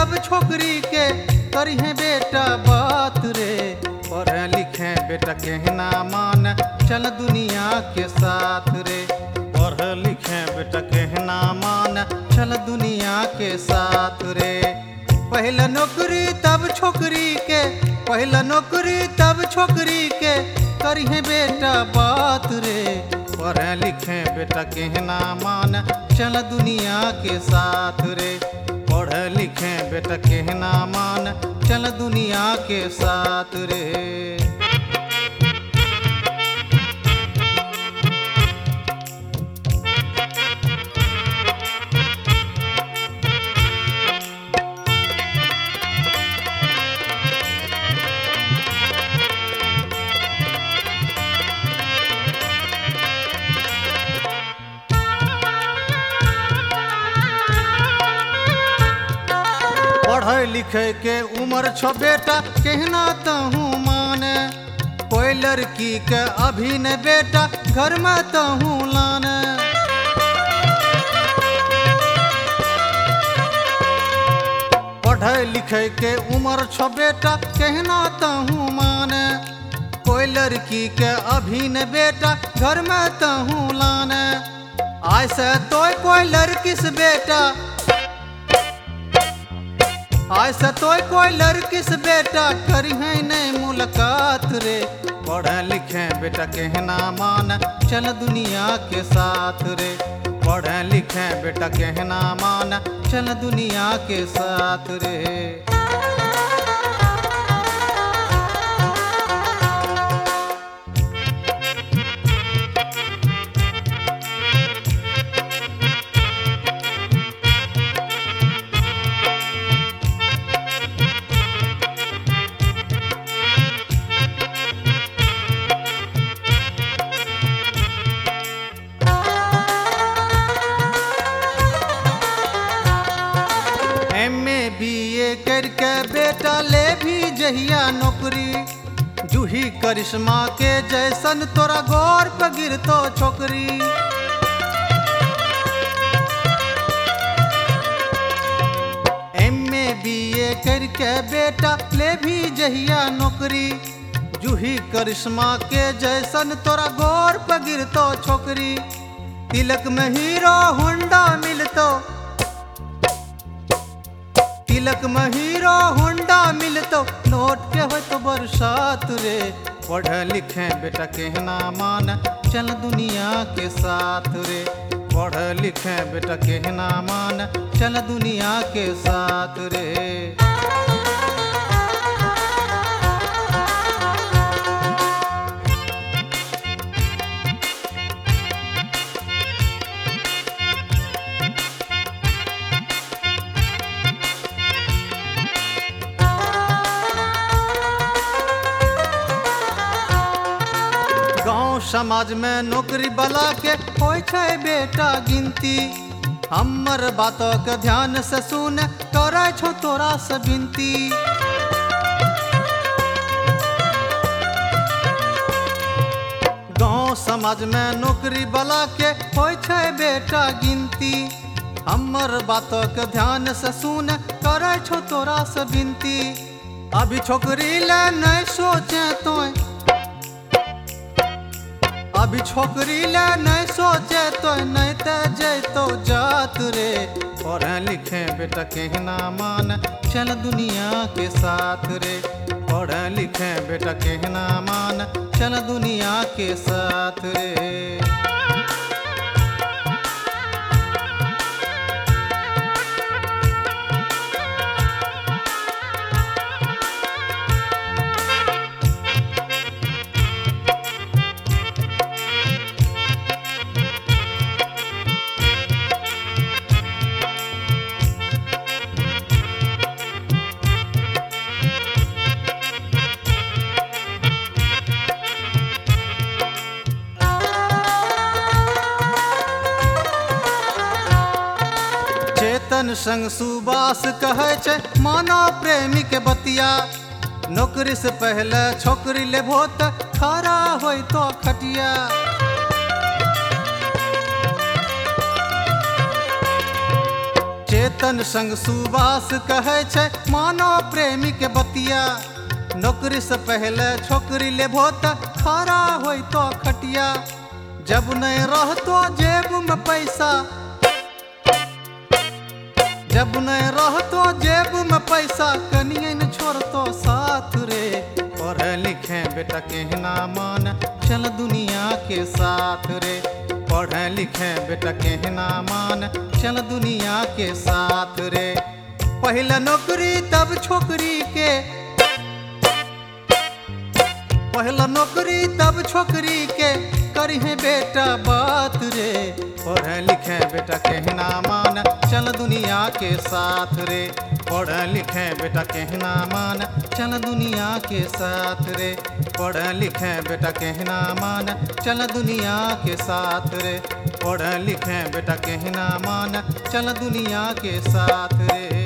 तब छोकरी के करिहे बेटा बात रे। पढ़े लिखे बेटा कहना मान चल दुनिया के साथ रे। पढ़े लिखे बेटा कहना मान चल दुनिया के साथ रे। पहला नौकरी तब छोकरी के, पहला नौकरी तब छोकरी के करिहे बेटा बात रे। पढ़े लिखे बेटा कहना मान चल दुनिया के साथ रे। पढ़े लिखे बेटा कहना मान चल दुनिया के साथ रे। पढ़े लिखे के उम्र छो बेटा कहना तहूँ माने। कोई लड़की के अभी न बेटा घर में तहूँ लाने। पढ़े लिखे के उम्र छो बेटा कहना तहूँ माने। कोई लड़की के अभी न बेटा घर में तहूँ लाने। ऐसे तो कोई लड़की से बेटा, ऐसा तो कोई लड़की से बेटा करी है नहीं मुलाकात रे। पढ़े लिखे बेटा कहना मान चल दुनिया के साथ रे। पढ़े लिखे बेटा कहना मान चल दुनिया के साथ रे। BA करके बेटा ले भी जहिया नौकरी। जूही करिश्मा के जैसन तोरा गौर पे गिरतो छोकरी। MA BA करके बेटा ले भी जहिया नौकरी। जूही करिश्मा के जैसन तोरा गौर पे गिरतो छोकरी। तिलक में हीरो होंडा मिलतो, तिलक में हीरो होंडा मिलतो नोट के हो तो बरसात रे। पढ़े लिखे बेटा कहना मान चल दुनिया के साथ रे। पढ़े लिखे बेटा कहना मान चल दुनिया के साथ रे। समाज में नौकरी वाला के होय छै बेटा गिनती। हमर बातों के ध्यान से सुन करे छो तोरा से विनती। गाँव समाज में नौकरी वाला के होय छै बेटा गिनती। हमर बातों के ध्यान से सुन करे छो तोरा से विनती। अभी छोकरी ले नहीं सोचे तो, अभी छोकरी ले नहीं सोचे तो नहीं ते जैतो जात रे। पढ़े लिखे बेटा कहना मान चल दुनिया के साथ रे। पढ़े लिखे बेटा कहना मान चल दुनिया के साथ रे। चेतन संग सुबास कहे छे मानो प्रेमी के बतिया। नौकरी से पहले छोकरी लेबो त खरा होय तो खटिया। चेतन संग सुबास कहे छै मानो प्रेमी के बतिया। नौकरी से पहले छोकरी लेबो त खड़ा होई तो खटिया। जब नहीं रहतो जेब में पैसा, जब नहीं रहतो जेब में पैसा, कनिए न छोड़तो साथ रे। पढ़े लिखे बेटा कहना मान, चल दुनिया के साथ रे। पढ़े लिखे बेटा कहना मान, चल दुनिया के साथ रे। पहले नौकरी तब छोकरी के, पहला नौकरी तब छोकरी के, करिहे बेटा बात रे। पढ़े लिखे बेटा कहना मान, चल दुनिया के साथ रे। पढ़े लिखे बेटा कहना मान, चल दुनिया के साथ रे। पढ़े लिखे बेटा कहना मान, चल दुनिया के साथ रे। पढ़े लिखे बेटा कहना मान, चल दुनिया के साथ रे।